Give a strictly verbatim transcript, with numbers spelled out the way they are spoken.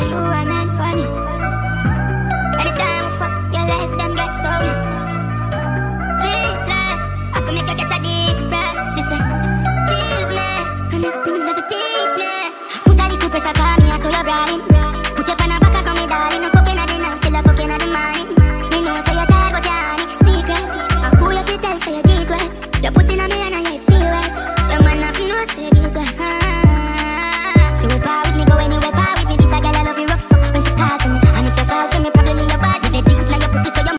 you are not funny. Anytime we fuck, your legs them get so weak. Speechless, I feel make her catch a deep breath. She said, tease me, and if things never teach me. Put a little pressure, call me, I saw your brain. Put your pan a back, cause now me darling. No fucking at the night, till I fucking at the morning. Me know say you're tired, but you're honey. Secret, I who you fit tell, say you get wet. Your pussy na me and I feel wet. Your man have no say.